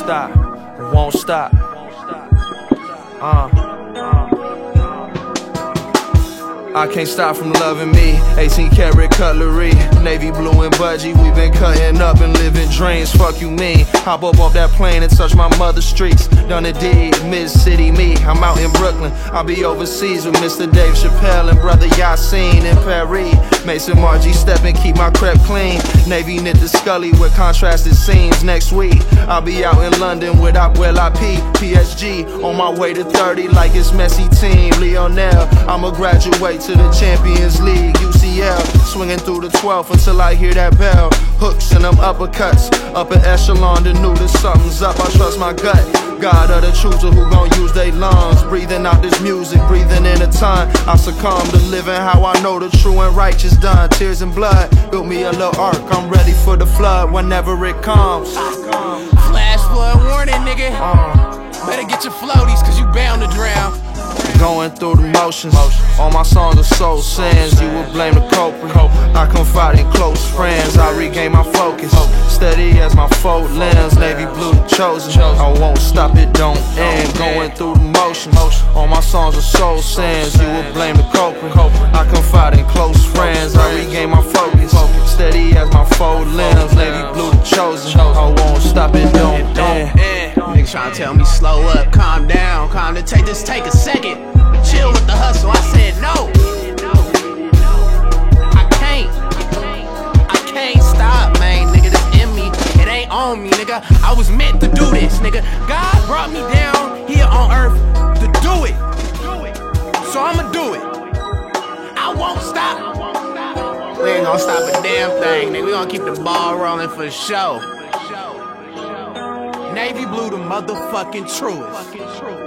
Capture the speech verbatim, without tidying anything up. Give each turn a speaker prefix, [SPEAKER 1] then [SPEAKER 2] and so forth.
[SPEAKER 1] stop, won't stop. Uh. I can't stop from loving me. eighteen karat cutlery, navy blue and budgie. We been cutting up and living dreams. Fuck you mean? Hop up off that plane and touch my mother's streets. Done a deed, mid-city me. I'm out in Brooklyn. I'll be overseas with Mister Dave Chappelle and brother Yassine in Paris. Mason Margie step and keep my crep clean. Navy knit the Scully with contrasted seams. Next week I'll be out in London with Abuela P. P S G on my way to thirty like it's Messi team. Lionel, I'ma graduate to the Champions League. U C L, swinging through the twelfth until I hear that bell. Hooks and them uppercuts, upper echelon, the knew that something's up. I trust my gut. God of the chooser who gon' use they lungs. Breathing out this music, breathing in a ton. I succumb to living how I know the true and righteous done. Tears and blood, built me a little ark. I'm ready for the flood whenever it comes.
[SPEAKER 2] Flash flood warning, nigga.
[SPEAKER 1] Uh.
[SPEAKER 2] Better get your floaties, cause you bound to drown.
[SPEAKER 1] Going through the motions, all my songs are soul sins. You will blame the culprit. I confide in close friends, I regain my focus. Steady as my foe lens, navy blue the chosen. I won't stop, it don't end. Going through the motions, all my songs are soul sins. You will blame the culprit. I confide in close friends, I regain my focus. Steady as my foe lens, navy blue the chosen. I won't stop, it don't end.
[SPEAKER 2] Niggas tryna tell me slow up, calm down, calm to take just take a second. Chill with the hustle, I said no. I can't, I can't stop, man, nigga, this in me, it ain't on me, nigga. I was meant to do this, nigga. God brought me down here on earth to do it, so I'ma do it. I won't stop. We ain't gonna stop a damn thing, nigga. We gonna keep the ball rolling for sure. Navy blue, the motherfucking truest.